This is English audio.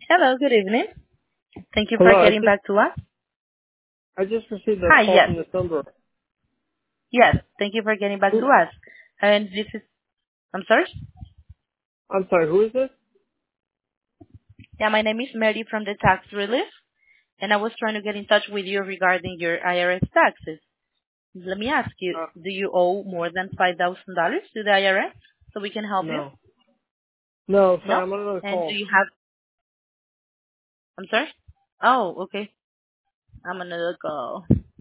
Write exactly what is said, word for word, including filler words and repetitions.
Hello, good evening. Thank you for Hello, I getting just back to us. I just received a Hi, call yes. from this number. Yes, thank you for getting back to Who? us. And this is, I'm sorry? I'm sorry. Who is this? Yeah, my name is Mary from the Tax Relief, and I was trying to get in touch with you regarding your I R S taxes. Let me ask you, Uh, do you owe more than five thousand dollars to the I R S so we can help you? no. No, No? sorry. I'm on another And do call. you have, I'm sorry? Oh, okay. I'm another call.